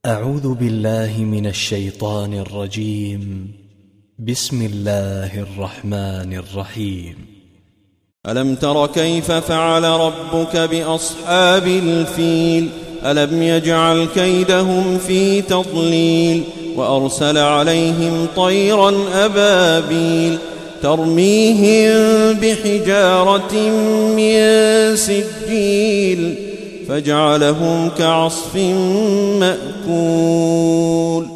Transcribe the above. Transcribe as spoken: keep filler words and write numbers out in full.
أعوذ بالله من الشيطان الرجيم. بسم الله الرحمن الرحيم. ألم تر كيف فعل ربك بأصحاب الفيل ألم يجعل كيدهم في تضليل وأرسل عليهم طيرا أبابيل ترميهم بحجارة من سجيل فجعلهم كعصف مأكول.